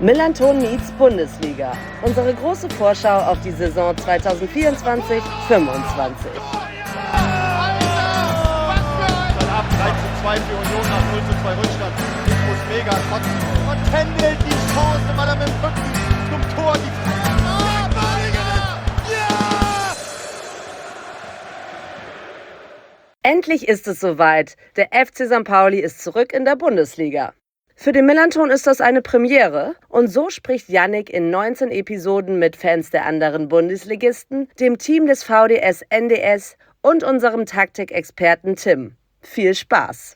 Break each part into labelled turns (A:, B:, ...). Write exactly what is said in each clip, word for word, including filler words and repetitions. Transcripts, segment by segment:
A: Millanton meets Bundesliga. Unsere große Vorschau auf die Saison zwanzig vierundzwanzig fünfundzwanzig.
B: drei zu zwei für Union nach null zu zwei Rückstand. Ich muss mega kotzen. Und Pendel die Chance, weil er mit dem Rücken zum Tor die
A: Endlich ist es soweit. Der F C Sankt Pauli ist zurück in der Bundesliga. Für den Millanton ist das eine Premiere und so spricht Yannick in neunzehn Episoden mit Fans der anderen Bundesligisten, dem Team des V D S N D S und unserem Taktikexperten Tim. Viel Spaß!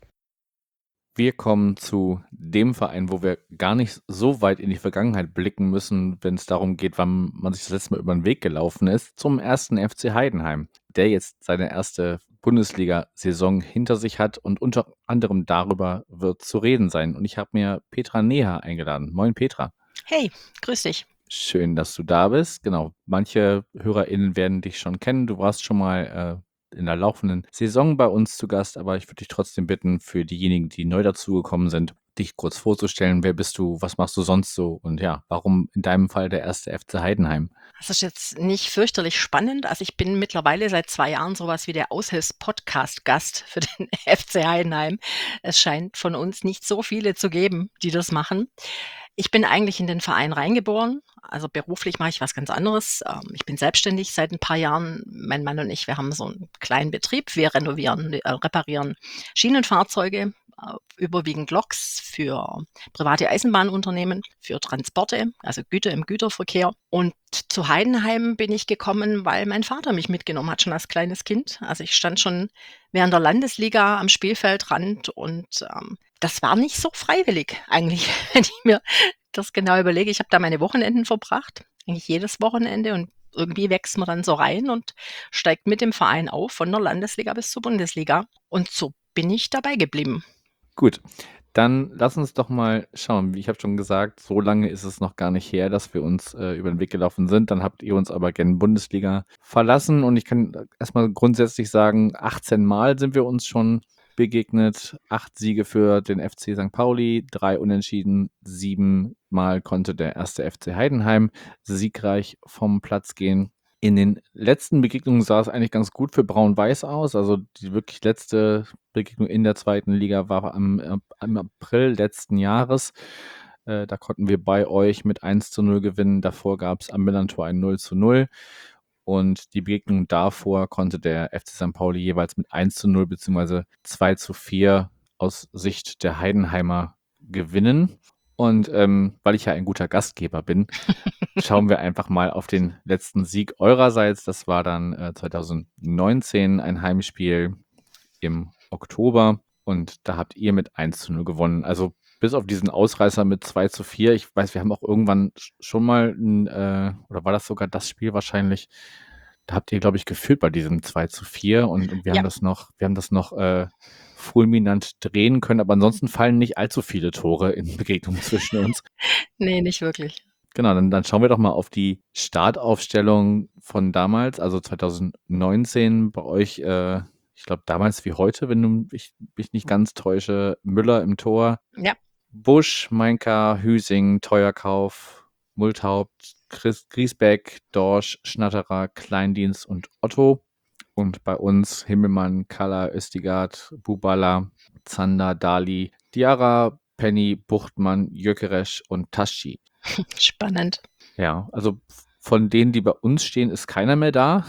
C: Wir kommen zu dem Verein, wo wir gar nicht so weit in die Vergangenheit blicken müssen, wenn es darum geht, wann man sich das letzte Mal über den Weg gelaufen ist, zum ersten F C Heidenheim, der jetzt seine erste Bundesliga-Saison hinter sich hat und unter anderem darüber wird zu reden sein. Und ich habe mir Petra Neher eingeladen. Moin Petra.
D: Hey, grüß dich.
C: Schön, dass du da bist. Genau, manche HörerInnen werden dich schon kennen. Du warst schon mal äh, in der laufenden Saison bei uns zu Gast, aber ich würde dich trotzdem bitten, für diejenigen, die neu dazugekommen sind, dich kurz vorzustellen. Wer bist du? Was machst du sonst so? Und ja, warum in deinem Fall der erste F C Heidenheim?
D: Das ist jetzt nicht fürchterlich spannend. Also ich bin mittlerweile seit zwei Jahren sowas wie der Aushilfs-Podcast-Gast für den F C Heidenheim. Es scheint von uns nicht so viele zu geben, die das machen. Ich bin eigentlich in den Verein reingeboren. Also beruflich mache ich was ganz anderes. Ähm, Ich bin selbstständig seit ein paar Jahren. Mein Mann und ich, wir haben so einen kleinen Betrieb. Wir renovieren, äh, reparieren Schienenfahrzeuge, äh, überwiegend Loks für private Eisenbahnunternehmen, für Transporte, also Güter im Güterverkehr. Und zu Heidenheim bin ich gekommen, weil mein Vater mich mitgenommen hat, schon als kleines Kind. Also ich stand schon während der Landesliga am Spielfeldrand und ähm, das war nicht so freiwillig eigentlich, wenn ich mir das genau überlege. Ich habe da meine Wochenenden verbracht, eigentlich jedes Wochenende, und irgendwie wächst man dann so rein und steigt mit dem Verein auf, von der Landesliga bis zur Bundesliga. Und so bin ich dabei geblieben.
C: Gut, dann lass uns doch mal schauen. Wie ich habe schon gesagt, so lange ist es noch gar nicht her, dass wir uns äh, über den Weg gelaufen sind. Dann habt ihr uns aber gerne Bundesliga verlassen. Und ich kann erstmal grundsätzlich sagen, achtzehn Mal sind wir uns schon begegnet. Acht Siege für den F C Sankt Pauli, drei Unentschieden, sieben Mal konnte der erste F C Heidenheim siegreich vom Platz gehen. In den letzten Begegnungen sah es eigentlich ganz gut für Braun-Weiß aus. Also die wirklich letzte Begegnung in der zweiten Liga war am, äh, im April letzten Jahres. Äh, da konnten wir bei euch mit eins zu null gewinnen. Davor gab es am Millantor ein null zu null. Und die Begegnung davor konnte der F C Sankt Pauli jeweils mit eins zu null bzw. zwei zu vier aus Sicht der Heidenheimer gewinnen. Und ähm, weil ich ja ein guter Gastgeber bin, schauen wir einfach mal auf den letzten Sieg eurerseits. Das war dann äh, zwanzig neunzehn ein Heimspiel im Oktober. Und da habt ihr mit eins zu null gewonnen. Also bis auf diesen Ausreißer mit zwei zu vier. Ich weiß, wir haben auch irgendwann schon mal, ein, äh, oder war das sogar das Spiel wahrscheinlich, da habt ihr, glaube ich, geführt bei diesem zwei zu vier. Und, und wir
D: Ja.
C: haben das noch, wir haben das noch äh, fulminant drehen können. Aber ansonsten fallen nicht allzu viele Tore in Begegnungen zwischen uns.
D: Nee, nicht wirklich.
C: Genau, dann, dann schauen wir doch mal auf die Startaufstellung von damals, also zwanzig neunzehn bei euch. Äh, ich glaube, damals wie heute, wenn du ich, mich nicht ganz täusche, Müller im Tor,
D: Ja.
C: Busch, Meinka, Hüsing, Teuerkauf, Multhaupt, Chris, Griesbeck, Dorsch, Schnatterer, Kleindienst und Otto. Und bei uns Himmelmann, Kalla, Östigard, Bubala, Zander, Dali, Diarra, Penny, Buchtmann, Jökeresch und Taschi.
D: Spannend.
C: Ja, also von denen, die bei uns stehen, ist keiner mehr da.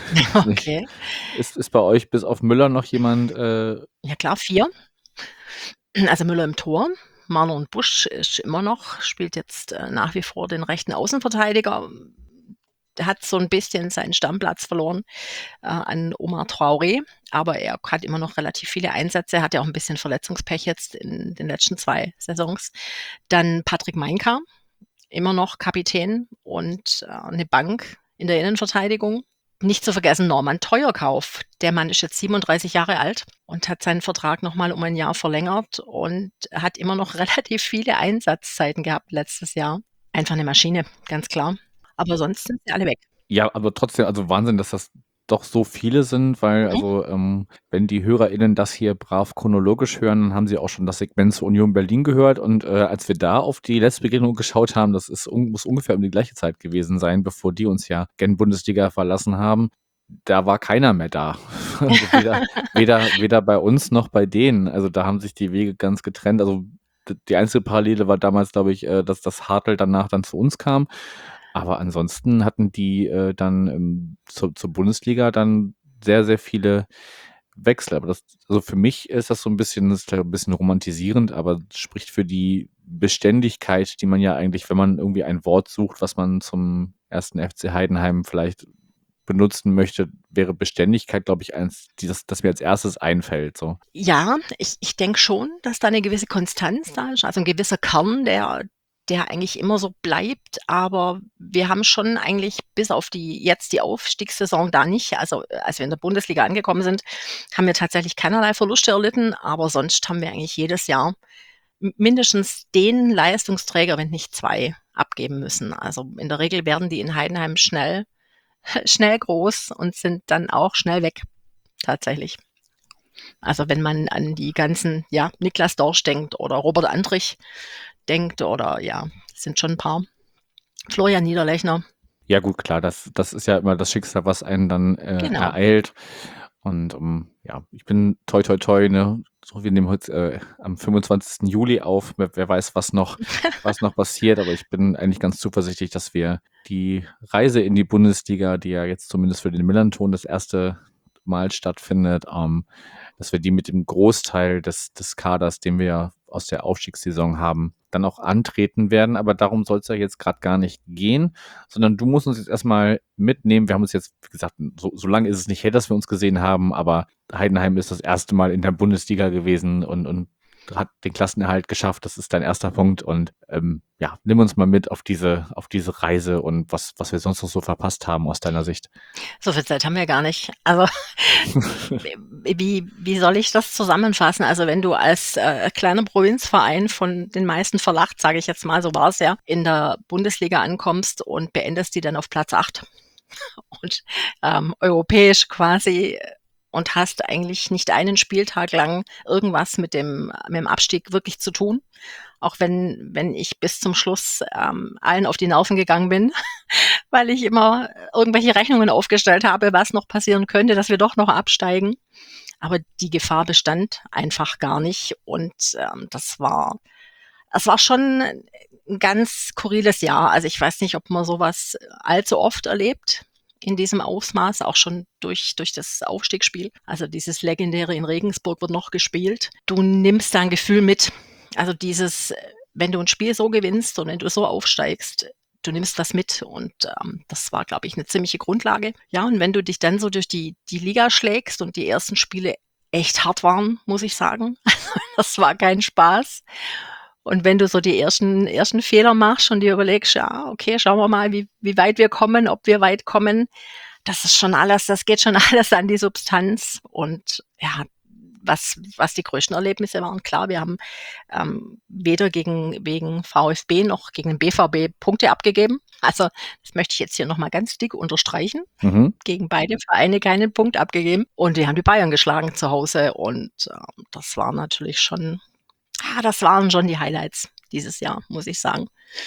D: Okay.
C: Ist, ist bei euch bis auf Müller noch jemand? Äh,
D: Ja klar, vier. Also Müller im Tor. Marlon Busch ist immer noch, spielt jetzt äh, nach wie vor den rechten Außenverteidiger. Der hat so ein bisschen seinen Stammplatz verloren äh, an Omar Traoré, aber er hat immer noch relativ viele Einsätze. Er hat ja auch ein bisschen Verletzungspech jetzt in den letzten zwei Saisons. Dann Patrick Meinka, immer noch Kapitän und äh, eine Bank in der Innenverteidigung. Nicht zu vergessen Norman Teuerkauf. Der Mann ist jetzt siebenunddreißig Jahre alt und hat seinen Vertrag nochmal um ein Jahr verlängert und hat immer noch relativ viele Einsatzzeiten gehabt letztes Jahr. Einfach eine Maschine, ganz klar. Aber sonst sind sie alle weg.
C: ja, aber trotzdem, also Wahnsinn, dass das doch so viele sind, weil
D: Mhm.
C: also ähm, wenn die HörerInnen das hier brav chronologisch hören, dann haben sie auch schon das Segment zur Union Berlin gehört und äh, als wir da auf die letzte Begegnung geschaut haben, das ist un muss ungefähr um die gleiche Zeit gewesen sein, bevor die uns ja gen Bundesliga verlassen haben. Da war keiner mehr da. Also weder, weder, weder bei uns noch bei denen. Also da haben sich die Wege ganz getrennt. Also d- die einzige Parallele war damals, glaube ich, äh, dass das Hartl danach dann zu uns kam. Aber ansonsten hatten die äh, dann ähm, zur, zur Bundesliga dann sehr, sehr viele Wechsel. Aber das, also für mich ist das so ein bisschen, das ist vielleicht ein bisschen romantisierend, aber es spricht für die Beständigkeit, die man ja eigentlich, wenn man irgendwie ein Wort sucht, was man zum ersten F C Heidenheim vielleicht benutzen möchte, wäre Beständigkeit, glaube ich, eins, die das, das mir als erstes einfällt. So.
D: Ja, ich ich denke schon, dass da eine gewisse Konstanz da ist, also ein gewisser Kern, der der eigentlich immer so bleibt, aber wir haben schon eigentlich bis auf die jetzt die Aufstiegssaison da nicht, also, äh, als wir in der Bundesliga angekommen sind, haben wir tatsächlich keinerlei Verluste erlitten, aber sonst haben wir eigentlich jedes Jahr m mindestens den Leistungsträger, wenn nicht zwei, abgeben müssen. Also, in der Regel werden die in Heidenheim schnell schnell groß und sind dann auch schnell weg, tatsächlich. Also, wenn man an die ganzen, ja, Niklas Dorsch denkt oder Robert Andrich denkt oder ja, sind schon ein paar. Florian Niederlechner,
C: Ja gut, klar, das, das ist ja immer das Schicksal, was einen dann äh,
D: genau.
C: ereilt. Und um, ja, ich bin toi toi toi, ne? So, wir nehmen heute äh, am fünfundzwanzigsten Juli auf. Wer, wer weiß, was noch, was noch passiert, aber ich bin eigentlich ganz zuversichtlich, dass wir die Reise in die Bundesliga, die ja jetzt zumindest für den Millanton das erste Mal stattfindet, ähm, dass wir die mit dem Großteil des, des Kaders, den wir aus der Aufstiegssaison haben, dann auch antreten werden. Aber darum soll es ja jetzt gerade gar nicht gehen, sondern du musst uns jetzt erstmal mitnehmen. Wir haben uns jetzt, wie gesagt, so, so lange ist es nicht her, dass wir uns gesehen haben, aber Heidenheim ist das erste Mal in der Bundesliga gewesen und, und hat den Klassenerhalt geschafft. Das ist dein erster Punkt. Und ähm, ja, nimm uns mal mit auf diese, auf diese Reise und was, was wir sonst noch so verpasst haben aus deiner Sicht.
D: So viel Zeit haben wir gar nicht. Also, wie wie soll ich das zusammenfassen? Also, wenn du als, äh, kleiner Provinzverein von den meisten verlacht, sage ich jetzt mal, so war es ja, in der Bundesliga ankommst und beendest die dann auf Platz acht und, ähm, europäisch quasi und hast eigentlich nicht einen Spieltag lang irgendwas mit dem mit dem Abstieg wirklich zu tun. Auch wenn wenn ich bis zum Schluss, ähm, allen auf die Nerven gegangen bin, weil ich immer irgendwelche Rechnungen aufgestellt habe, was noch passieren könnte, dass wir doch noch absteigen. Aber die Gefahr bestand einfach gar nicht und, ähm, das war es war schon ein ganz skurriles Jahr. Also, ich weiß nicht, ob man sowas allzu oft erlebt in diesem Ausmaß, auch schon durch durch das Aufstiegsspiel. Also, dieses legendäre in Regensburg wird noch gespielt. Du nimmst da ein Gefühl mit. Also, dieses, wenn du ein Spiel so gewinnst und wenn du so aufsteigst, du nimmst was mit und, ähm, das war, glaube ich, eine ziemliche Grundlage. Ja, und wenn du dich dann so durch die die Liga schlägst und die ersten Spiele echt hart waren, muss ich sagen. Das war kein Spaß. Und wenn du so die ersten ersten Fehler machst und dir überlegst: „Ja, okay, schauen wir mal, wie wie weit wir kommen, ob wir weit kommen." Das ist schon alles das geht schon alles an die Substanz. Und ja, was was die größten Erlebnisse waren, klar, wir haben, ähm, weder gegen wegen VfB noch gegen den B V B Punkte abgegeben. Also, das möchte ich jetzt hier noch mal ganz dick unterstreichen.
C: Mhm.
D: Gegen beide Vereine keinen Punkt abgegeben. Und wir haben die Bayern geschlagen zu Hause und, ähm, das war natürlich schon ah, das waren schon die Highlights dieses Jahr, muss ich sagen.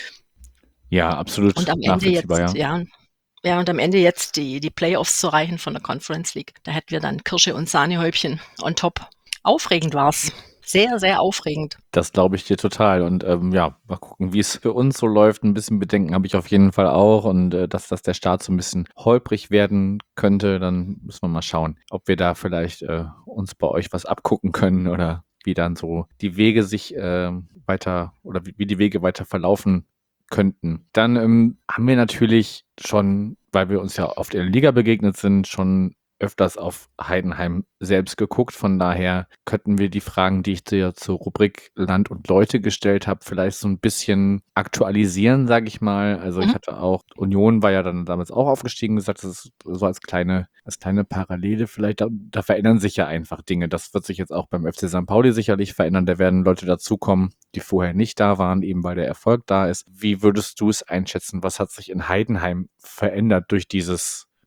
C: Ja,
D: Und
C: absolut
D: am Ende
C: nachvollziehbar,
D: jetzt
C: ja.
D: ja, ja, und am Ende jetzt die die Playoffs zu erreichen von der Conference League. Da hätten wir dann Kirsche und Sahnehäubchen on top. Aufregend war's. Sehr, sehr aufregend.
C: Das glaube ich dir total. Und ähm, ja, mal gucken, wie es für uns so läuft. Ein bisschen Bedenken habe ich auf jeden Fall auch. Und äh, dass, dass der Start so ein bisschen holprig werden könnte, dann müssen wir mal schauen, ob wir da vielleicht äh, uns bei euch was abgucken können oder wie dann so die Wege sich äh, weiter oder wie, wie die Wege weiter verlaufen könnten. Dann ähm, haben wir natürlich schon, weil wir uns ja oft in der Liga begegnet sind, schon öfters auf Heidenheim selbst geguckt. Von daher könnten wir die Fragen, die ich dir zur Rubrik Land und Leute gestellt habe, vielleicht so ein bisschen aktualisieren, sage ich mal. Also ich
D: Mhm.
C: hatte auch, Union war ja dann damals auch aufgestiegen, gesagt, das ist so als kleine, als kleine Parallele vielleicht, da, da verändern sich ja einfach Dinge. Das wird sich jetzt auch beim F C Sankt Pauli sicherlich verändern. Da werden Leute dazukommen, die vorher nicht da waren, eben weil der Erfolg da ist. Wie würdest du es einschätzen? Was hat sich in Heidenheim verändert durch dieses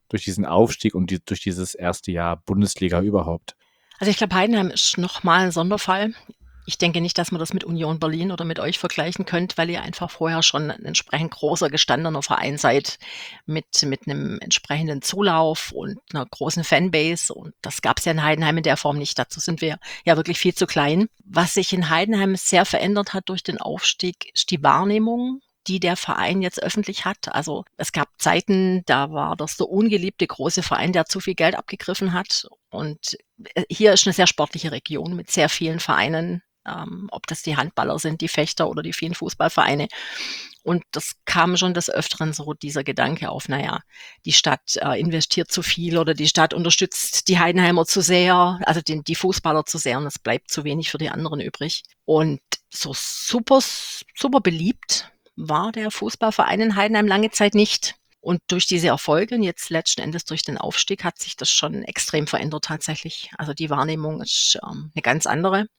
C: durch diesen Aufstieg und die, durch dieses erste Jahr Bundesliga überhaupt?
D: Also ich glaube, Heidenheim ist nochmal ein Sonderfall. Ich denke nicht, dass man das mit Union Berlin oder mit euch vergleichen könnt, weil ihr einfach vorher schon ein entsprechend großer, gestandener Verein seid mit, mit einem entsprechenden Zulauf und einer großen Fanbase. Und das gab es ja in Heidenheim in der Form nicht. Dazu sind wir ja wirklich viel zu klein. Was sich in Heidenheim sehr verändert hat durch den Aufstieg, ist die Wahrnehmung, die der Verein jetzt öffentlich hat. Also es gab Zeiten, da war das der ungeliebte große Verein, der zu viel Geld abgegriffen hat. Und hier ist eine sehr sportliche Region mit sehr vielen Vereinen, ähm, ob das die Handballer sind, die Fechter oder die vielen Fußballvereine. Und das kam schon des Öfteren so dieser Gedanke auf, naja, die Stadt äh, investiert zu viel oder die Stadt unterstützt die Heidenheimer zu sehr, also den, die Fußballer zu sehr, und es bleibt zu wenig für die anderen übrig. Und so super, super beliebt war der Fußballverein in Heidenheim lange Zeit nicht. Und durch diese Erfolge und jetzt letzten Endes durch den Aufstieg hat sich das schon extrem verändert tatsächlich. Also die Wahrnehmung ist ähm, eine ganz andere,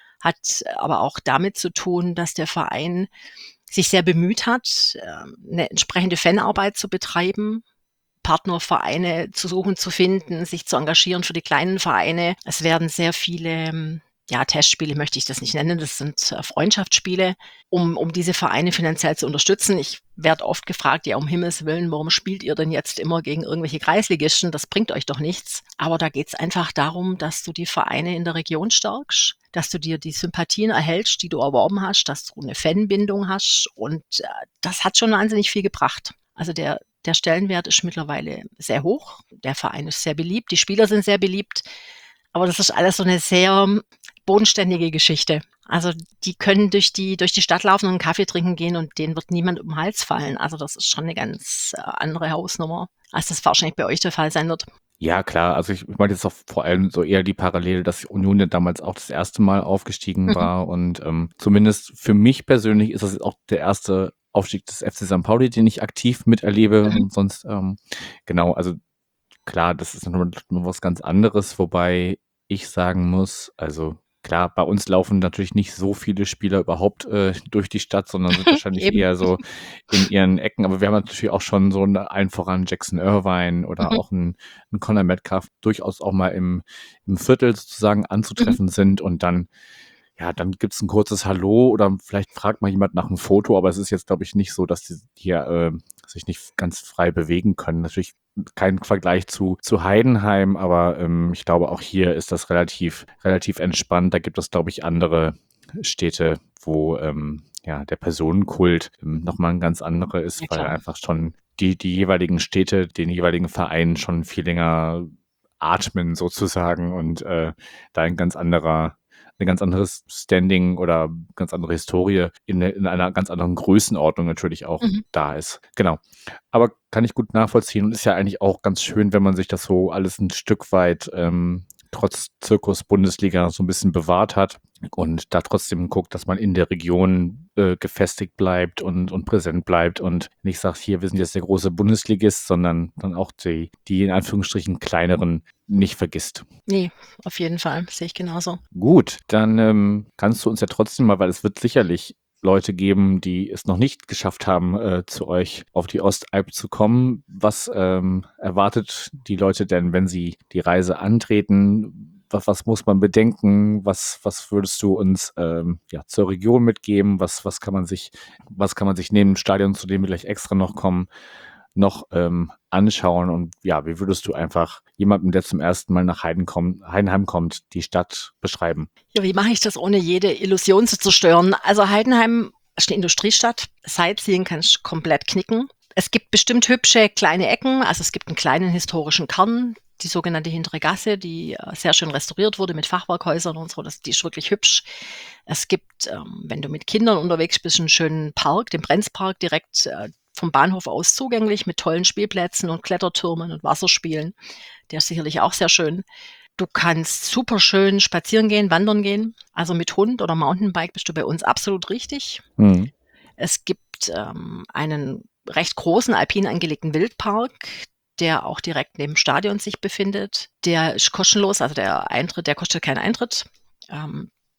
D: hat aber auch damit zu tun, dass der Verein sich sehr bemüht hat, ähm, eine entsprechende Fanarbeit zu betreiben, Partnervereine zu suchen, zu finden, sich zu engagieren für die kleinen Vereine. Es werden sehr viele ja, Testspiele möchte ich das nicht nennen, das sind äh, Freundschaftsspiele, um, um diese Vereine finanziell zu unterstützen. Ich werde oft gefragt, ja, um Himmels Willen, warum spielt ihr denn jetzt immer gegen irgendwelche Kreisligisten? Das bringt euch doch nichts. Aber da geht es einfach darum, dass du die Vereine in der Region stärkst, dass du dir die Sympathien erhältst, die du erworben hast, dass du eine Fanbindung hast, und äh, das hat schon wahnsinnig viel gebracht. Also der, der Stellenwert ist mittlerweile sehr hoch, der Verein ist sehr beliebt, die Spieler sind sehr beliebt, aber das ist alles so eine sehr bodenständige Geschichte. Also die können durch die, durch die Stadt laufen und einen Kaffee trinken gehen und denen wird niemand um den Hals fallen. Also das ist schon eine ganz äh, andere Hausnummer, als das wahrscheinlich bei euch der Fall sein wird.
C: Ja, klar. Also ich meine jetzt auch vor allem so eher die Parallele, dass Union ja damals auch das erste Mal aufgestiegen
D: Mhm.
C: war. Und ähm, zumindest für mich persönlich ist das jetzt auch der erste Aufstieg des F C Sankt Pauli, den ich aktiv miterlebe.
D: Mhm.
C: Und sonst, ähm, genau, also klar, das ist nur, nur was ganz anderes, wobei ich sagen muss, also klar, bei uns laufen natürlich nicht so viele Spieler überhaupt äh, durch die Stadt, sondern sind wahrscheinlich
D: Eben.
C: eher so in ihren Ecken. Aber wir haben natürlich auch schon so eine, allen voran Jackson Irvine oder
D: Mhm.
C: auch einen, einen Conor Metcalf durchaus auch mal im, im Viertel sozusagen anzutreffen sind. Und dann, ja, dann gibt's ein kurzes Hallo oder vielleicht fragt mal jemand nach einem Foto, aber es ist jetzt, glaube ich, nicht so, dass die hier äh, sich nicht ganz frei bewegen können. Natürlich kein Vergleich zu, zu Heidenheim, aber ähm, ich glaube, auch hier ist das relativ, relativ entspannt. Da gibt es, glaube ich, andere Städte, wo ähm, ja, der Personenkult ähm, nochmal ein ganz anderer ist,
D: Ja,
C: weil
D: klar.
C: einfach schon die, die jeweiligen Städte, den jeweiligen Vereinen schon viel länger atmen sozusagen und äh, da ein ganz anderer ein ganz anderes Standing oder ganz andere Historie in, in einer ganz anderen Größenordnung natürlich auch
D: Mhm.
C: da ist. Genau. Aber kann ich gut nachvollziehen und ist ja eigentlich auch ganz schön, wenn man sich das so alles ein Stück weit ähm, trotz Zirkus Bundesliga so ein bisschen bewahrt hat und da trotzdem guckt, dass man in der Region äh, gefestigt bleibt und, und präsent bleibt und nicht sagt, hier, wir sind jetzt der große Bundesligist, sondern dann auch die, die in Anführungsstrichen kleineren nicht vergisst.
D: Nee, auf jeden Fall, sehe ich genauso.
C: Gut, dann ähm, kannst du uns ja trotzdem mal, weil es wird sicherlich Leute geben, die es noch nicht geschafft haben, äh, zu euch auf die Ostalb zu kommen. Was ähm, erwartet die Leute denn, wenn sie die Reise antreten? Was, was muss man bedenken? Was, was würdest du uns ähm, ja, zur Region mitgeben? Was, was kann man sich, was kann man sich neben dem Stadion, zu dem wir gleich extra noch kommen, noch ähm, anschauen? Und ja, wie würdest du einfach jemandem, der zum ersten Mal nach Heiden kommt, Heidenheim kommt, die Stadt beschreiben?
D: Ja, wie mache ich das, ohne jede Illusion zu zerstören? Also Heidenheim ist eine Industriestadt. Sightseeing kannst du komplett knicken. Es gibt bestimmt hübsche kleine Ecken. Also es gibt einen kleinen historischen Kern, die sogenannte Hintere Gasse, die äh, sehr schön restauriert wurde mit Fachwerkhäusern und so. Das, die ist wirklich hübsch. Es gibt, ähm, wenn du mit Kindern unterwegs bist, einen schönen Park, den Brenzpark, direkt äh, vom Bahnhof aus zugänglich mit tollen Spielplätzen und Klettertürmen und Wasserspielen. Der ist sicherlich auch sehr schön. Du kannst super schön spazieren gehen, wandern gehen. Also mit Hund oder Mountainbike bist du bei uns absolut richtig.
C: Mhm.
D: Es gibt ähm, einen recht großen alpin angelegten Wildpark, der auch direkt neben dem Stadion sich befindet. Der ist kostenlos, also der Eintritt, der kostet keinen Eintritt. Ähm,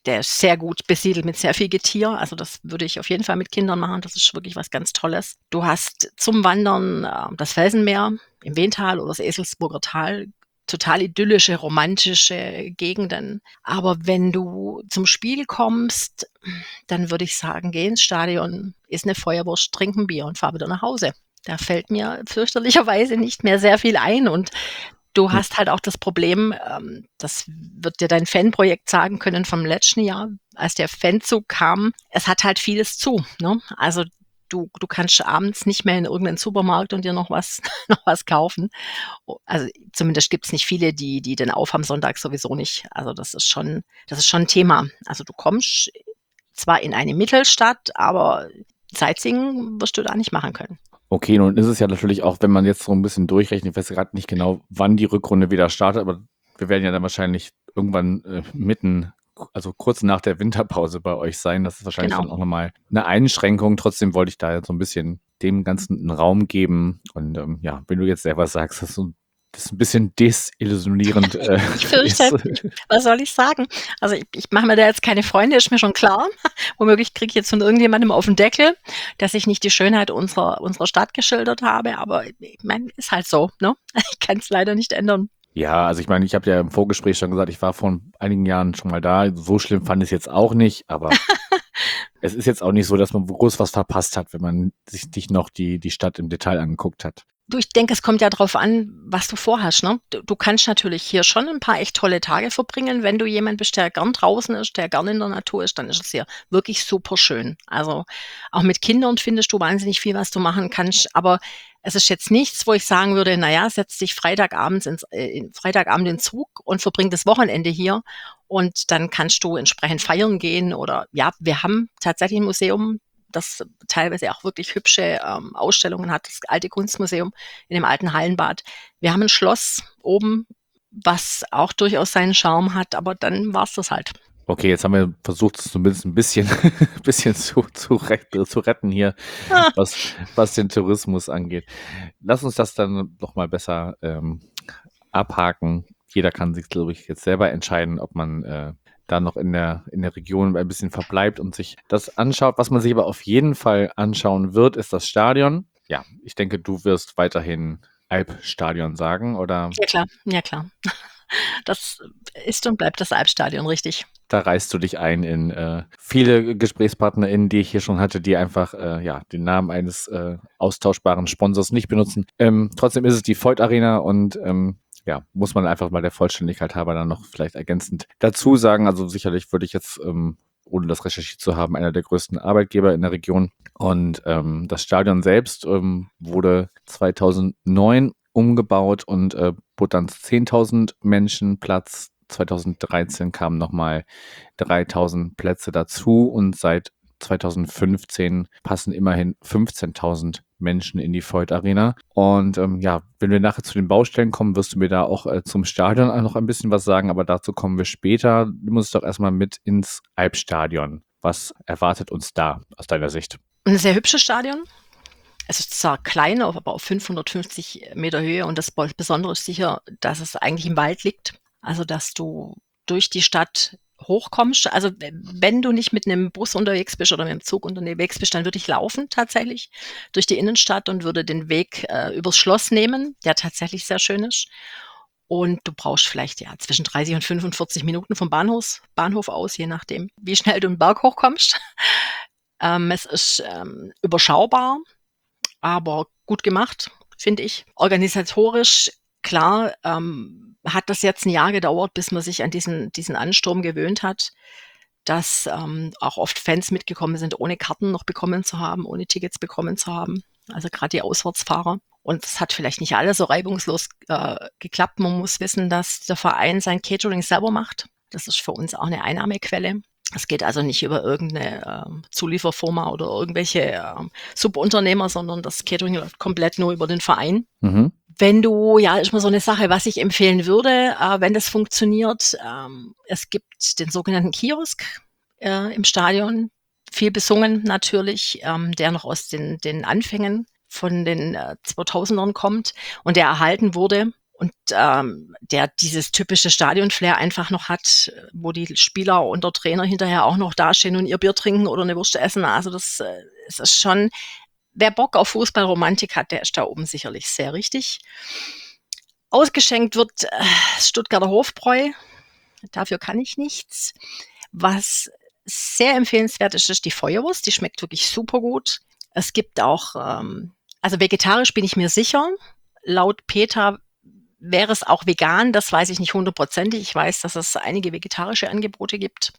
D: Der ist sehr gut besiedelt mit sehr viel Getier. Also das würde ich auf jeden Fall mit Kindern machen. Das ist wirklich was ganz Tolles. Du hast zum Wandern äh, das Felsenmeer im Weental oder das Eselsburger Tal. Total idyllische, romantische Gegenden. Aber wenn du zum Spiel kommst, dann würde ich sagen, geh ins Stadion, iss eine Feuerwurst, trink ein Bier und fahr wieder nach Hause. Da fällt mir fürchterlicherweise nicht mehr sehr viel ein. Und du hast halt auch das Problem, ähm, das wird dir dein Fanprojekt sagen können vom letzten Jahr, als der Fanzug kam, es hat halt vieles zu, ne? Also du, du kannst abends nicht mehr in irgendeinen Supermarkt und dir noch was, noch was kaufen. Also zumindest gibt es nicht viele, die, die den aufhaben, Sonntag sowieso nicht. Also das ist schon, das ist schon ein Thema. Also du kommst zwar in eine Mittelstadt, aber Sightseeing wirst du da nicht machen können.
C: Okay, nun ist es ja natürlich auch, wenn man jetzt so ein bisschen durchrechnet, ich weiß gerade nicht genau, wann die Rückrunde wieder startet, aber wir werden ja dann wahrscheinlich irgendwann äh, mitten, also kurz nach der Winterpause bei euch sein. Das ist wahrscheinlich
D: Genau.
C: dann auch nochmal eine Einschränkung. Trotzdem wollte ich da jetzt so ein bisschen dem Ganzen einen Raum geben. Und ähm, ja, wenn du jetzt selber sagst, dass du das ist ein bisschen desillusionierend. Äh,
D: Ich fürchte,
C: ist,
D: ich, was soll ich sagen? Also ich, ich mache mir da jetzt keine Freunde, ist mir schon klar. Womöglich kriege ich jetzt von irgendjemandem auf den Deckel, dass ich nicht die Schönheit unserer, unserer Stadt geschildert habe. Aber ich meine, ist halt so, ne? Ich kann es leider nicht ändern.
C: Ja, also ich meine, ich habe ja im Vorgespräch schon gesagt, ich war vor einigen Jahren schon mal da. So schlimm fand ich es jetzt auch nicht, aber es ist jetzt auch nicht so, dass man groß was verpasst hat, wenn man sich nicht noch die, die Stadt im Detail angeguckt hat.
D: Du, ich denke, es kommt ja drauf an, was du vorhast, ne? Du, du kannst natürlich hier schon ein paar echt tolle Tage verbringen. Wenn du jemand bist, der gern draußen ist, der gern in der Natur ist, dann ist es hier wirklich super schön. Also auch mit Kindern findest du wahnsinnig viel, was du machen kannst. Aber es ist jetzt nichts, wo ich sagen würde, naja, setz dich Freitagabends ins, äh, Freitagabend in den Zug und verbring das Wochenende hier. Und dann kannst du entsprechend feiern gehen. Oder ja, wir haben tatsächlich ein Museum, das teilweise auch wirklich hübsche ähm, Ausstellungen hat, das alte Kunstmuseum in dem alten Hallenbad. Wir haben ein Schloss oben, was auch durchaus seinen Charme hat, aber dann war es das halt.
C: Okay, jetzt haben wir versucht, es zumindest ein bisschen, bisschen zu, zu, retten, zu retten hier,
D: Ah.
C: was, was den Tourismus angeht. Lass uns das dann noch mal besser ähm, abhaken. Jeder kann sich, glaube ich, jetzt selber entscheiden, ob man äh, da noch in der, in der Region ein bisschen verbleibt und sich das anschaut. Was man sich aber auf jeden Fall anschauen wird, ist das Stadion. Ja, ich denke, du wirst weiterhin Alpstadion sagen, oder?
D: Ja klar, ja klar. Das ist und bleibt das Alpstadion, richtig.
C: Da reißt du dich ein in äh, viele GesprächspartnerInnen, die ich hier schon hatte, die einfach äh, ja, den Namen eines äh, austauschbaren Sponsors nicht benutzen. Ähm, trotzdem ist es die Voith Arena und ähm, ja, muss man einfach mal der Vollständigkeit halber dann noch vielleicht ergänzend dazu sagen. Also sicherlich würde ich jetzt, ähm, ohne das recherchiert zu haben, einer der größten Arbeitgeber in der Region. Und ähm, das Stadion selbst ähm, wurde zweitausendneun umgebaut und äh, bot dann zehntausend Menschen Platz. zweitausenddreizehn kamen nochmal dreitausend Plätze dazu und seit zweitausendfünfzehn passen immerhin fünfzehntausend Menschen in die Voith Arena. Und ähm, ja, wenn wir nachher zu den Baustellen kommen, wirst du mir da auch äh, zum Stadion noch ein bisschen was sagen, aber dazu kommen wir später. Du musst doch erstmal mit ins Alpstadion. Was erwartet uns da aus deiner Sicht?
D: Ein sehr hübsches Stadion. Es ist zwar klein, aber auf fünfhundertfünfzig Meter Höhe und das Besondere ist sicher, dass es eigentlich im Wald liegt. Also, dass du durch die Stadt hochkommst. Also, wenn du nicht mit einem Bus unterwegs bist oder mit dem Zug unterwegs bist, dann würde ich laufen tatsächlich durch die Innenstadt und würde den Weg äh, übers Schloss nehmen, der tatsächlich sehr schön ist. Und du brauchst vielleicht ja zwischen dreißig und fünfundvierzig Minuten vom Bahnhof, Bahnhof aus, je nachdem, wie schnell du den Berg hochkommst. ähm, es ist ähm, überschaubar, aber gut gemacht, finde ich. Organisatorisch, klar, ähm, hat das jetzt ein Jahr gedauert, bis man sich an diesen, diesen Ansturm gewöhnt hat, dass ähm, auch oft Fans mitgekommen sind, ohne Karten noch bekommen zu haben, ohne Tickets bekommen zu haben. Also gerade die Auswärtsfahrer. Und es hat vielleicht nicht alles so reibungslos äh, geklappt. Man muss wissen, dass der Verein sein Catering selber macht. Das ist für uns auch eine Einnahmequelle. Es geht also nicht über irgendeine äh, Zulieferfirma oder irgendwelche äh, Subunternehmer, sondern das Catering läuft komplett nur über den Verein.
C: Mhm.
D: Wenn du, ja, ist mal so eine Sache, was ich empfehlen würde, äh, wenn das funktioniert. Ähm, es gibt den sogenannten Kiosk äh, im Stadion, viel besungen natürlich, ähm, der noch aus den, den Anfängen von den äh, zweitausendern kommt und der erhalten wurde. und ähm, der dieses typische Stadion-Flair einfach noch hat, wo die Spieler und der Trainer hinterher auch noch dastehen und ihr Bier trinken oder eine Wurst essen. Also das, äh, es ist schon, wer Bock auf Fußballromantik hat, der ist da oben sicherlich sehr richtig. Ausgeschenkt wird äh, Stuttgarter Hofbräu. Dafür kann ich nichts. Was sehr empfehlenswert ist, ist die Feuerwurst. Die schmeckt wirklich super gut. Es gibt auch, ähm, also vegetarisch bin ich mir sicher. Laut Peter wäre es auch vegan. Das weiß ich nicht hundertprozentig. Ich weiß, dass es einige vegetarische Angebote gibt.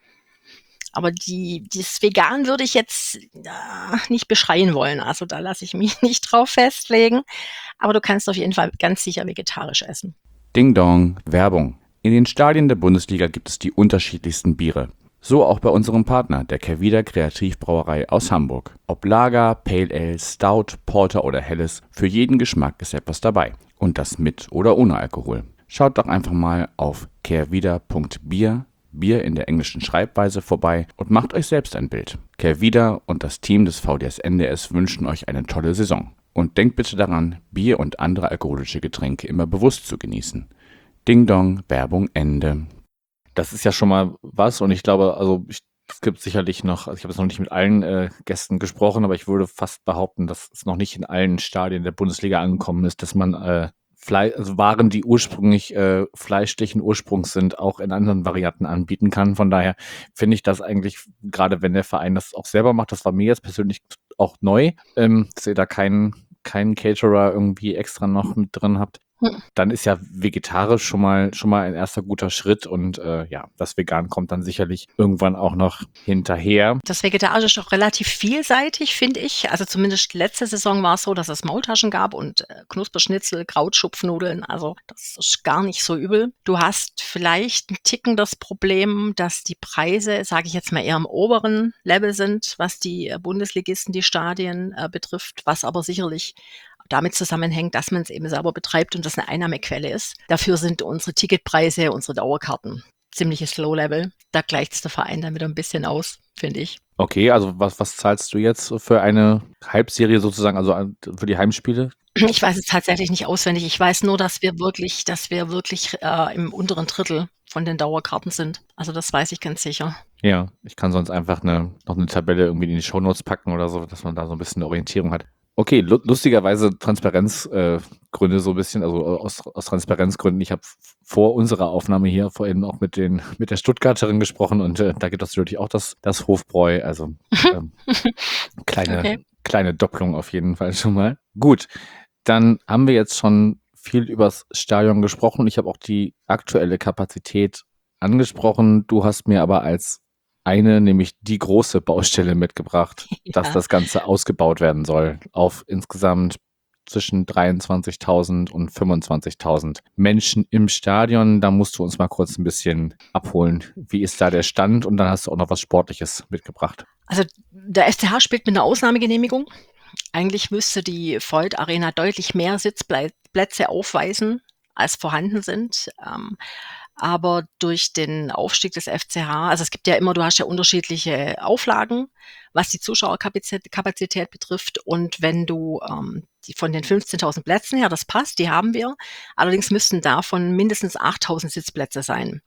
D: Aber die, das Vegan würde ich jetzt äh, nicht beschreien wollen. Also da lasse ich mich nicht drauf festlegen. Aber du kannst auf jeden Fall ganz sicher vegetarisch essen.
E: Ding Dong, Werbung. In den Stadien der Bundesliga gibt es die unterschiedlichsten Biere. So auch bei unserem Partner, der Kehrwieder Kreativbrauerei aus Hamburg. Ob Lager, Pale Ale, Stout, Porter oder Helles, für jeden Geschmack ist etwas dabei. Und das mit oder ohne Alkohol. Schaut doch einfach mal auf kehrwieder punkt bier, Bier in der englischen Schreibweise, vorbei und macht euch selbst ein Bild. Kehrwieder und das Team des V D S N D S wünschen euch eine tolle Saison. Und denkt bitte daran, Bier und andere alkoholische Getränke immer bewusst zu genießen. Ding Dong, Werbung Ende.
C: Das ist ja schon mal was und ich glaube, also ich, es gibt sicherlich noch, also ich habe jetzt noch nicht mit allen äh, Gästen gesprochen, aber ich würde fast behaupten, dass es noch nicht in allen Stadien der Bundesliga angekommen ist, dass man äh, Fle- also Waren, die ursprünglich äh, fleischlichen Ursprungs sind, auch in anderen Varianten anbieten kann. Von daher finde ich das eigentlich, gerade wenn der Verein das auch selber macht, das war mir jetzt persönlich auch neu, ähm, dass ihr da keinen keinen Caterer irgendwie extra noch mit drin habt. Dann ist ja vegetarisch schon mal schon mal ein erster guter Schritt und äh, ja, das Vegan kommt dann sicherlich irgendwann auch noch hinterher.
D: Das Vegetarische ist auch relativ vielseitig, finde ich. Also zumindest letzte Saison war es so, dass es Maultaschen gab und äh, Knusperschnitzel, Krautschupfnudeln. Also das ist gar nicht so übel. Du hast vielleicht ein Ticken das Problem, dass die Preise, sage ich jetzt mal, eher im oberen Level sind, was die äh, Bundesligisten, die Stadien äh, betrifft, was aber sicherlich damit zusammenhängt, dass man es eben selber betreibt und das eine Einnahmequelle ist. Dafür sind unsere Ticketpreise, unsere Dauerkarten ziemliches Low-Level. Da gleicht es der Verein dann wieder ein bisschen aus, finde ich.
C: Okay, also was, was zahlst du jetzt für eine Halbserie sozusagen, also für die Heimspiele?
D: Ich weiß es tatsächlich nicht auswendig. Ich weiß nur, dass wir wirklich, dass wir wirklich äh, im unteren Drittel von den Dauerkarten sind. Also das weiß ich ganz sicher.
C: Ja, ich kann sonst einfach eine, noch eine Tabelle irgendwie in die Shownotes packen oder so, dass man da so ein bisschen eine Orientierung hat. Okay, lu- lustigerweise Transparenzgründe äh, Gründe so ein bisschen, also aus, aus Transparenzgründen. Ich habe vor unserer Aufnahme hier vorhin auch mit den mit der Stuttgarterin gesprochen und äh, da gibt es natürlich auch das, das Hofbräu, also ähm, kleine,
D: Okay.
C: kleine Doppelung auf jeden Fall schon mal. Gut, dann haben wir jetzt schon viel übers Stadion gesprochen. Ich habe auch die aktuelle Kapazität angesprochen. Du hast mir aber als eine, nämlich die große Baustelle mitgebracht, dass
D: Ja.
C: das Ganze ausgebaut werden soll auf insgesamt zwischen dreiundzwanzigtausend und fünfundzwanzigtausend Menschen im Stadion. Da musst du uns mal kurz ein bisschen abholen. Wie ist da der Stand? Und dann hast du auch noch was Sportliches mitgebracht.
D: Also der F C H spielt mit einer Ausnahmegenehmigung. Eigentlich müsste die Voith Arena deutlich mehr Sitzplätze aufweisen, als vorhanden sind. Ähm, aber durch den Aufstieg des F C H, also es gibt ja immer, du hast ja unterschiedliche Auflagen, was die Zuschauerkapazität Kapazität betrifft. Und wenn du ähm, die von den fünfzehntausend Plätzen her, das passt, die haben wir. Allerdings müssten davon mindestens achttausend Sitzplätze sein.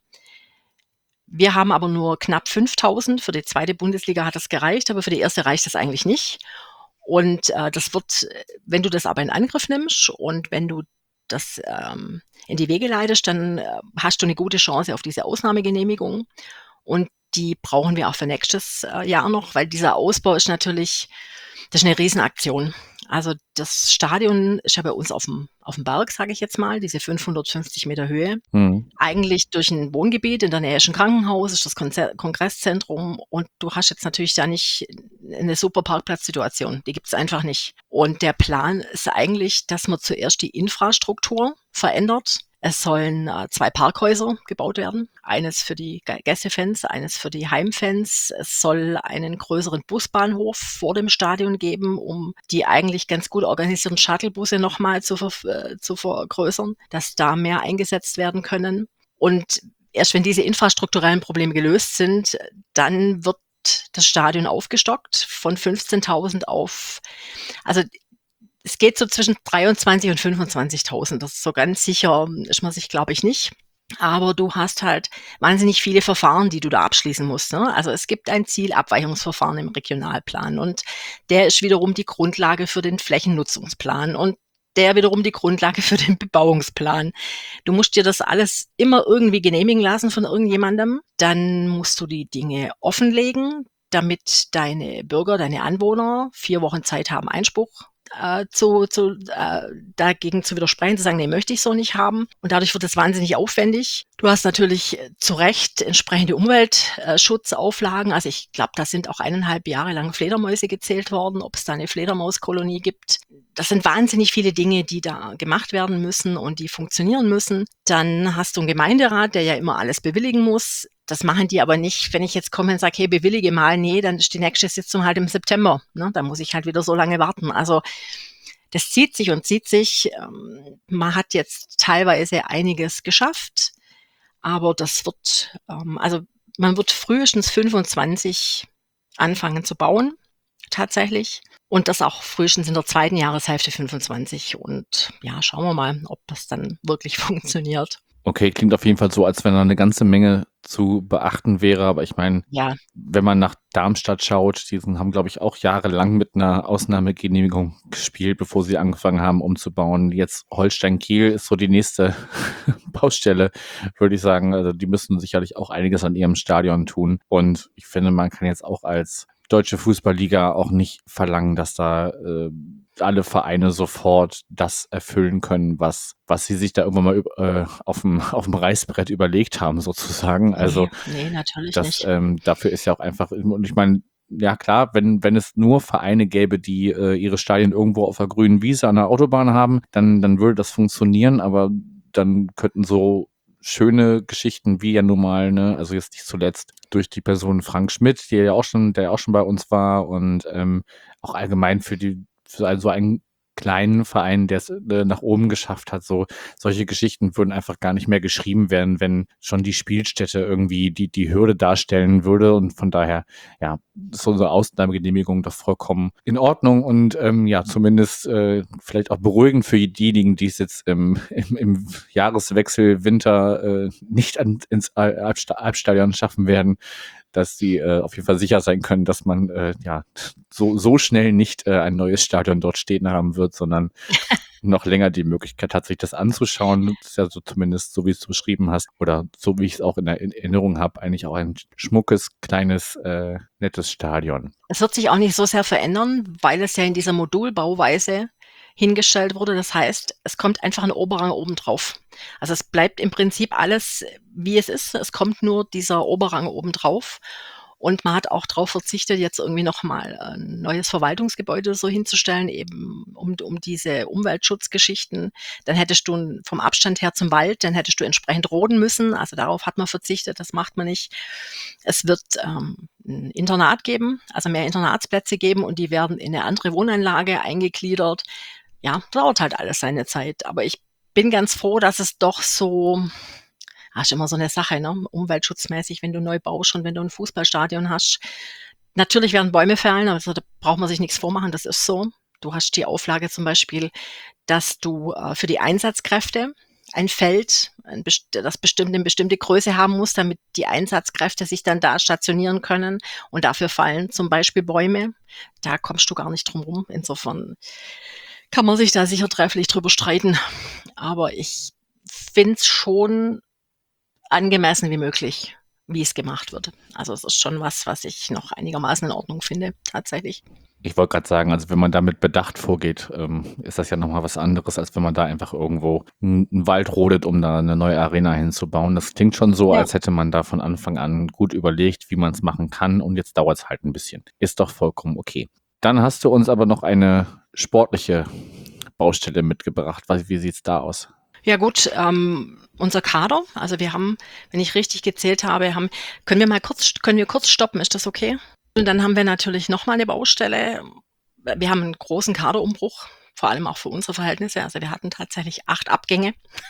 D: Wir haben aber nur knapp fünftausend. Für die zweite Bundesliga hat das gereicht, aber für die erste reicht das eigentlich nicht. Und äh, das wird, wenn du das aber in Angriff nimmst und wenn du das ähm, in die Wege leitest, dann äh, hast du eine gute Chance auf diese Ausnahmegenehmigung. Und die brauchen wir auch für nächstes äh, Jahr noch, weil dieser Ausbau ist natürlich, das ist eine Riesenaktion. Also das Stadion ist ja bei uns auf dem, auf dem Berg, sage ich jetzt mal, diese fünfhundertfünfzig Meter Höhe.
C: Hm.
D: Eigentlich durch ein Wohngebiet, in der Nähe ist ein Krankenhaus, ist das Konzer- Kongresszentrum und du hast jetzt natürlich da nicht eine super Parkplatzsituation. Die gibt es einfach nicht. Und der Plan ist eigentlich, dass man zuerst die Infrastruktur verändert. Es sollen äh, zwei Parkhäuser gebaut werden. Eines für die Ge- Gästefans, eines für die Heimfans. Es soll einen größeren Busbahnhof vor dem Stadion geben, um die eigentlich ganz gut organisierten Shuttlebusse nochmal zu, ver- äh, zu vergrößern, dass da mehr eingesetzt werden können. Und erst wenn diese infrastrukturellen Probleme gelöst sind, dann wird das Stadion aufgestockt von fünfzehntausend auf, also es geht so zwischen dreiundzwanzig und fünfundzwanzigtausend. Das ist so ganz sicher, ist man sich, glaube ich, nicht. Aber du hast halt wahnsinnig viele Verfahren, die du da abschließen musst. Ne? Also es gibt ein Zielabweichungsverfahren im Regionalplan und der ist wiederum die Grundlage für den Flächennutzungsplan und der wiederum die Grundlage für den Bebauungsplan. Du musst dir das alles immer irgendwie genehmigen lassen von irgendjemandem. Dann musst du die Dinge offenlegen, damit deine Bürger, deine Anwohner vier Wochen Zeit haben, Einspruch äh, zu, zu, äh, dagegen zu widersprechen, zu sagen, nee, möchte ich so nicht haben. Und dadurch wird es wahnsinnig aufwendig. Du hast natürlich äh, zu Recht entsprechende Umweltschutzauflagen. Also ich glaube, da sind auch eineinhalb Jahre lang Fledermäuse gezählt worden, ob es da eine Fledermauskolonie gibt. Das sind wahnsinnig viele Dinge, die da gemacht werden müssen und die funktionieren müssen. Dann hast du einen Gemeinderat, der ja immer alles bewilligen muss. Das machen die aber nicht, wenn ich jetzt komme und sage, hey, bewillige mal, nee, dann ist die nächste Sitzung halt im September. Ne? Dann muss ich halt wieder so lange warten. Also das zieht sich und zieht sich. Ähm, man hat jetzt teilweise einiges geschafft, aber das wird, ähm, also man wird frühestens fünfundzwanzig anfangen zu bauen, tatsächlich. Und das auch frühestens in der zweiten Jahreshälfte fünfundzwanzig. Und ja, schauen wir mal, ob das dann wirklich funktioniert.
C: Okay, klingt auf jeden Fall so, als wenn da eine ganze Menge zu beachten wäre. Aber ich meine,
D: Ja,
C: wenn man nach Darmstadt schaut, die sind- haben, glaube ich, auch jahrelang mit einer Ausnahmegenehmigung gespielt, bevor sie angefangen haben umzubauen. Jetzt Holstein-Kiel ist so die nächste Baustelle, würde ich sagen. Also die müssen sicherlich auch einiges an ihrem Stadion tun. Und ich finde, man kann jetzt auch als Deutsche Fußballliga auch nicht verlangen, dass da äh, alle Vereine sofort das erfüllen können, was was sie sich da irgendwann mal äh, auf dem auf dem Reißbrett überlegt haben, sozusagen. Also
D: nee, nee, natürlich
C: das
D: nicht.
C: ähm, dafür ist ja auch einfach, und ich meine, ja klar, wenn wenn es nur Vereine gäbe, die äh, ihre Stadien irgendwo auf der grünen Wiese an der Autobahn haben, dann dann würde das funktionieren, aber dann könnten so schöne Geschichten wie ja nun mal, ne, also jetzt nicht zuletzt durch die Person Frank Schmidt, die ja auch schon, der ja auch schon bei uns war und ähm, auch allgemein für die für einen, so einen kleinen Verein, der es äh, nach oben geschafft hat, so solche Geschichten würden einfach gar nicht mehr geschrieben werden, wenn schon die Spielstätte irgendwie die die Hürde darstellen würde und von daher, ja, ist so eine Ausnahmegenehmigung doch vollkommen in Ordnung und ähm, ja, zumindest äh, vielleicht auch beruhigend für diejenigen, die es jetzt im, im, im Jahreswechsel Winter äh, nicht an, ins Al- Albsta- Albstadion schaffen werden, dass sie äh, auf jeden Fall sicher sein können, dass man äh, ja so so schnell nicht äh, ein neues Stadion dort stehen haben wird, sondern noch länger die Möglichkeit hat, sich das anzuschauen. Das ist ja so zumindest, so wie du es beschrieben hast, oder so wie ich es auch in der Erinnerung habe, eigentlich auch ein schmuckes, kleines, äh, nettes Stadion.
D: Es wird sich auch nicht so sehr verändern, weil es ja in dieser Modulbauweise hingestellt wurde. Das heißt, es kommt einfach ein Oberrang oben drauf. Also es bleibt im Prinzip alles, wie es ist. Es kommt nur dieser Oberrang oben drauf. Und man hat auch darauf verzichtet, jetzt irgendwie nochmal ein neues Verwaltungsgebäude so hinzustellen, eben um, um diese Umweltschutzgeschichten. Dann hättest du vom Abstand her zum Wald, dann hättest du entsprechend roden müssen. Also darauf hat man verzichtet, das macht man nicht. Es wird ähm, ein Internat geben, also mehr Internatsplätze geben und die werden in eine andere Wohnanlage eingegliedert. Ja, dauert halt alles seine Zeit. Aber ich bin ganz froh, dass es doch so... Das ist immer so eine Sache, ne? Umweltschutzmäßig, wenn du neu baust und wenn du ein Fußballstadion hast. Natürlich werden Bäume fällen, also da braucht man sich nichts vormachen, das ist so. Du hast die Auflage zum Beispiel, dass du äh, für die Einsatzkräfte ein Feld, ein, das bestimmt eine bestimmte Größe haben muss, damit die Einsatzkräfte sich dann da stationieren können. Und dafür fallen zum Beispiel Bäume. Da kommst du gar nicht drum rum. Insofern kann man sich da sicher trefflich drüber streiten. Aber ich finde es schon angemessen wie möglich, wie es gemacht wird. Also es ist schon was, was ich noch einigermaßen in Ordnung finde, tatsächlich.
C: Ich wollte gerade sagen, also wenn man da mit Bedacht vorgeht, ähm, ist das ja nochmal was anderes, als wenn man da einfach irgendwo einen Wald rodet, um da eine neue Arena hinzubauen. Das klingt schon so,
D: Ja.
C: als hätte man da von Anfang an gut überlegt, wie man es machen kann und jetzt dauert es halt ein bisschen. Ist doch vollkommen okay. Dann hast du uns aber noch eine sportliche Baustelle mitgebracht. Was- Wie sieht's da aus?
D: Ja gut, ähm, unser Kader, also wir haben, wenn ich richtig gezählt habe, haben, können wir mal kurz, können wir kurz stoppen, ist das okay? Und dann haben wir natürlich nochmal eine Baustelle. Wir haben einen großen Kaderumbruch, vor allem auch für unsere Verhältnisse. Also wir hatten tatsächlich acht Abgänge,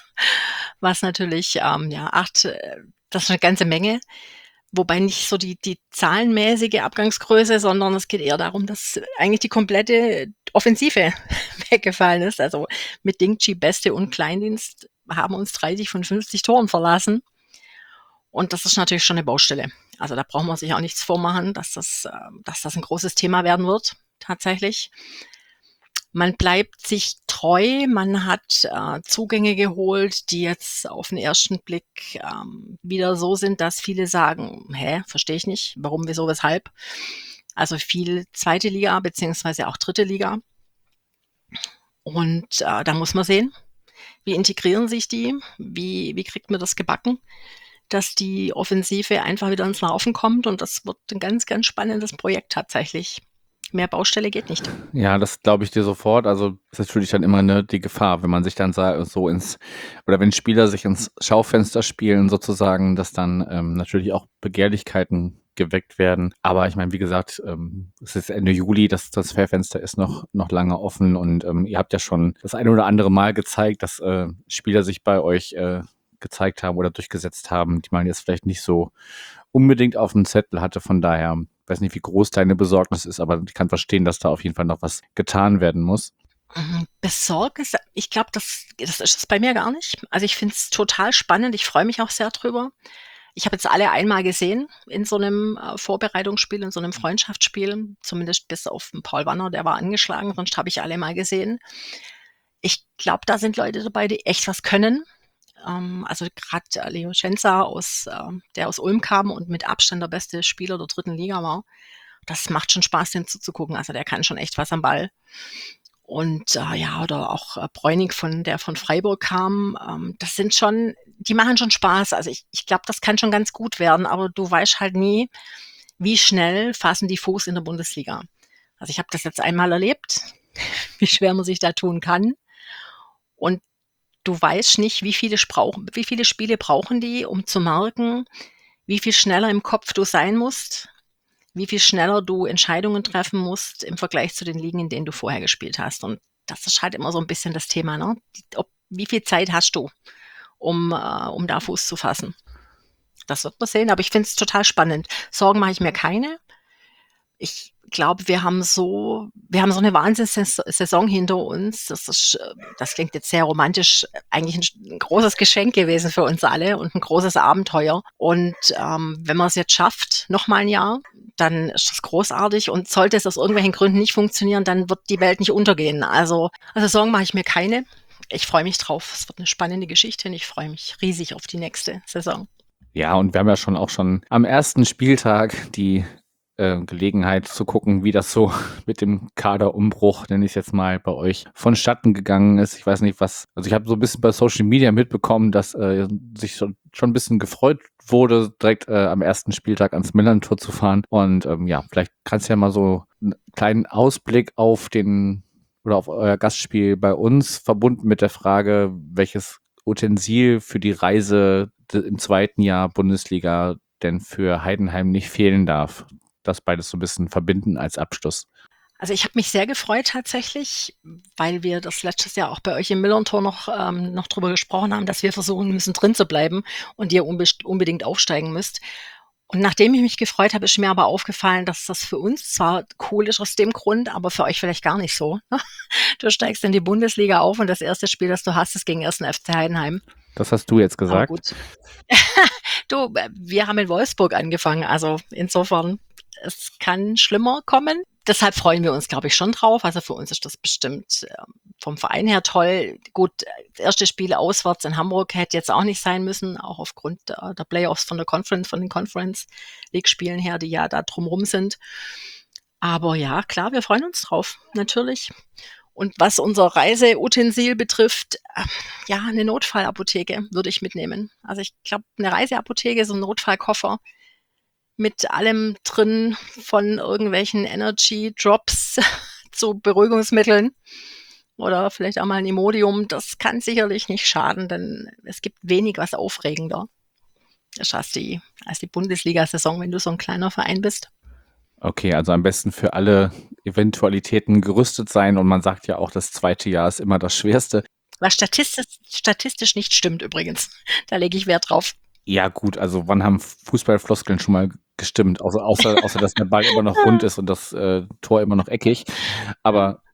D: was natürlich, ähm, ja, acht, äh, das ist eine ganze Menge. Wobei nicht so die, die zahlenmäßige Abgangsgröße, sondern es geht eher darum, dass eigentlich die komplette Offensive weggefallen ist. Also mit Dingchi, Beste und Kleindienst haben uns dreißig von fünfzig Toren verlassen. Und das ist natürlich schon eine Baustelle. Also da braucht man sich auch nichts vormachen, dass das, dass das ein großes Thema werden wird, tatsächlich. Man bleibt sich treu, man hat äh, Zugänge geholt, die jetzt auf den ersten Blick ähm, wieder so sind, dass viele sagen, hä, verstehe ich nicht, warum, wieso, weshalb. Also viel zweite Liga beziehungsweise auch dritte Liga. Und äh, da muss man sehen, wie integrieren sich die, wie, wie kriegt man das gebacken, dass die Offensive einfach wieder ins Laufen kommt. Und das wird ein ganz, ganz spannendes Projekt tatsächlich. Mehr Baustelle geht nicht.
C: Ja, das glaube ich dir sofort. Also das ist natürlich dann immer ne, die Gefahr, wenn man sich dann so ins, oder wenn Spieler sich ins Schaufenster spielen sozusagen, dass dann ähm, natürlich auch Begehrlichkeiten geweckt werden. Aber ich meine, wie gesagt, ähm, es ist Ende Juli, das Transferfenster ist noch, noch lange offen und ähm, ihr habt ja schon das eine oder andere Mal gezeigt, dass äh, Spieler sich bei euch äh, gezeigt haben oder durchgesetzt haben, die man jetzt vielleicht nicht so unbedingt auf dem Zettel hatte. Von daher, ich weiß nicht, wie groß deine Besorgnis ist, aber ich kann verstehen, dass da auf jeden Fall noch was getan werden muss.
D: Besorgnis, ich glaube, das, das ist es bei mir gar nicht. Also ich finde es total spannend, ich freue mich auch sehr drüber. Ich habe jetzt alle einmal gesehen in so einem äh, Vorbereitungsspiel, in so einem Freundschaftsspiel, zumindest bis auf den Paul Wanner, der war angeschlagen, sonst habe ich alle mal gesehen. Ich glaube, da sind Leute dabei, die echt was können. Ähm, also gerade Leo Schenza, aus, äh, der aus Ulm kam und mit Abstand der beste Spieler der dritten Liga war. Das macht schon Spaß, dem zuzugucken. Also der kann schon echt was am Ball. Und äh, ja, oder auch äh, Bräunig, von, der von Freiburg kam, ähm, das sind schon, die machen schon Spaß. Also ich, ich glaube, das kann schon ganz gut werden, aber du weißt halt nie, wie schnell fassen die Fuß in der Bundesliga. Also ich habe das jetzt einmal erlebt, wie schwer man sich da tun kann. Und du weißt nicht, wie viele, brauchen, wie viele Spiele brauchen die, um zu merken, wie viel schneller im Kopf du sein musst, wie viel schneller du Entscheidungen treffen musst im Vergleich zu den Ligen, in denen du vorher gespielt hast. Und das ist halt immer so ein bisschen das Thema, ne? Ob, wie viel Zeit hast du, um, äh, um da Fuß zu fassen? Das wird man sehen, aber ich finde es total spannend. Sorgen mache ich mir keine. Ich glaube, wir haben so, wir haben so eine Wahnsinnssaison hinter uns. Das ist, das klingt jetzt sehr romantisch, eigentlich ein, ein großes Geschenk gewesen für uns alle und ein großes Abenteuer. Und ähm, wenn man es jetzt schafft, noch mal ein Jahr, dann ist das großartig. Und sollte es aus irgendwelchen Gründen nicht funktionieren, dann wird die Welt nicht untergehen. Also, also Sorgen mache ich mir keine. Ich freue mich drauf. Es wird eine spannende Geschichte und ich freue mich riesig auf die nächste Saison.
C: Ja, und wir haben ja schon auch schon am ersten Spieltag die äh, Gelegenheit zu gucken, wie das so mit dem Kaderumbruch, nenne ich es jetzt mal, bei euch vonstatten gegangen ist. Ich weiß nicht, was, also ich habe so ein bisschen bei Social Media mitbekommen, dass äh, sich schon, schon ein bisschen gefreut wurde, direkt äh, am ersten Spieltag ans Millerntor zu fahren. Und ähm, ja, vielleicht kannst du ja mal so einen kleinen Ausblick auf den oder auf euer Gastspiel bei uns, verbunden mit der Frage, welches Utensil für die Reise im zweiten Jahr Bundesliga denn für Heidenheim nicht fehlen darf. Das beides so ein bisschen verbinden als Abschluss.
D: Also ich habe mich sehr gefreut tatsächlich, weil wir das letztes Jahr auch bei euch im Millerntor noch, ähm, noch drüber gesprochen haben, dass wir versuchen müssen, drin zu bleiben und ihr unbe- unbedingt aufsteigen müsst. Und nachdem ich mich gefreut habe, ist mir aber aufgefallen, dass das für uns zwar cool ist aus dem Grund, aber für euch vielleicht gar nicht so. Ne? Du steigst in die Bundesliga auf und das erste Spiel, das du hast, ist gegen ersten F C Heidenheim.
C: Das hast du jetzt gesagt.
D: Aber gut. Du, wir haben in Wolfsburg angefangen, also insofern, es kann schlimmer kommen. Deshalb freuen wir uns, glaube ich, schon drauf. Also für uns ist das bestimmt äh, vom Verein her toll. Gut, das erste Spiel auswärts in Hamburg hätte jetzt auch nicht sein müssen, auch aufgrund der, der Playoffs von der Conference, von den Conference League Spielen her, die ja da drumrum sind. Aber ja, klar, wir freuen uns drauf, natürlich. Und was unser Reiseutensil betrifft, äh, ja, eine Notfallapotheke würde ich mitnehmen. Also ich glaube, eine Reiseapotheke, so ein Notfallkoffer, mit allem drin, von irgendwelchen Energy Drops zu Beruhigungsmitteln oder vielleicht auch mal ein Imodium. Das kann sicherlich nicht schaden, denn es gibt wenig was aufregender ist als die, als die Bundesliga-Saison, wenn du so ein kleiner Verein bist.
C: Okay, also am besten für alle Eventualitäten gerüstet sein und man sagt ja auch, das zweite Jahr ist immer das Schwerste.
D: Was statistisch, statistisch nicht stimmt übrigens. Da lege ich Wert drauf.
C: Ja gut, also wann haben Fußballfloskeln schon mal gestimmt, außer, außer, außer dass der Ball immer noch rund ist und das äh, Tor immer noch eckig. Aber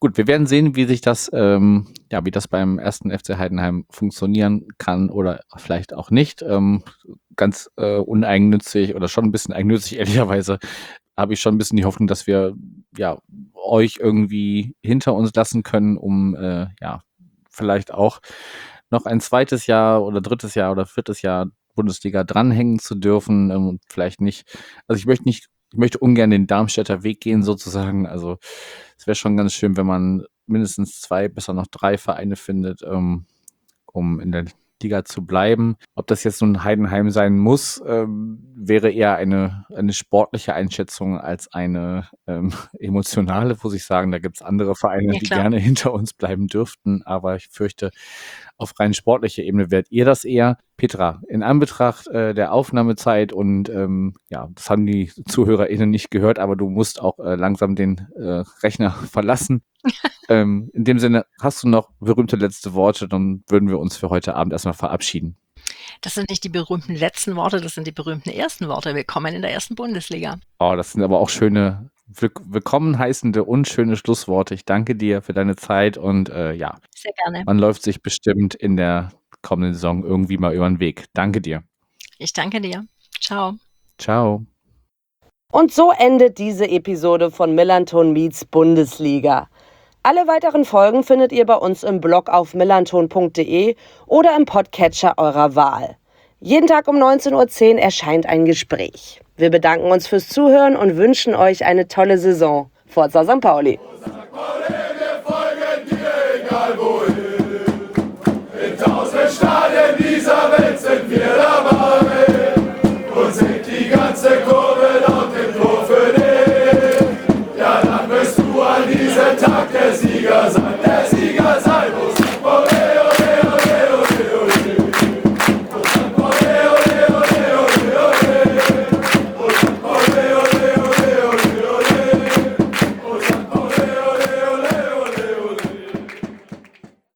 C: Gut, wir werden sehen, wie sich das, ähm, ja, wie das beim ersten F C Heidenheim funktionieren kann oder vielleicht auch nicht. Ähm, ganz äh, uneigennützig oder schon ein bisschen eigennützig, ehrlicherweise, habe ich schon ein bisschen die Hoffnung, dass wir ja euch irgendwie hinter uns lassen können, um äh, ja vielleicht auch noch ein zweites Jahr oder drittes Jahr oder viertes Jahr Bundesliga dranhängen zu dürfen ähm, und vielleicht nicht, also ich möchte nicht, ich möchte ungern den Darmstädter Weg gehen sozusagen, also es wäre schon ganz schön, wenn man mindestens zwei, besser noch drei Vereine findet, ähm, um in der Liga zu bleiben. Ob das jetzt nun Heidenheim sein muss, ähm, wäre eher eine, eine sportliche Einschätzung als eine ähm, emotionale, muss ich sagen. Da gibt es andere Vereine,
D: Ja,
C: die
D: klar.
C: gerne hinter uns bleiben dürften, aber ich fürchte, auf rein sportlicher Ebene werdet ihr das eher. Petra, in Anbetracht äh, der Aufnahmezeit und ähm, ja, das haben die ZuhörerInnen nicht gehört, aber du musst auch äh, langsam den äh, Rechner verlassen. ähm, in dem Sinne, hast du noch berühmte letzte Worte, dann würden wir uns für heute Abend erstmal verabschieden.
D: Das sind nicht die berühmten letzten Worte, das sind die berühmten ersten Worte. Willkommen in der ersten Bundesliga.
C: Oh, das sind aber auch schöne, will- willkommen heißende und schöne Schlussworte. Ich danke dir für deine Zeit und äh, ja,
D: Sehr gerne.
C: man läuft sich bestimmt in der kommenden Saison irgendwie mal über den Weg. Danke dir.
D: Ich danke dir. Ciao.
C: Ciao.
A: Und so endet diese Episode von Millanton meets Bundesliga. Alle weiteren Folgen findet ihr bei uns im Blog auf millanton punkt de oder im Podcatcher eurer Wahl. Jeden Tag um neunzehn Uhr zehn erscheint ein Gespräch. Wir bedanken uns fürs Zuhören und wünschen euch eine tolle Saison. Forza Sankt Pauli!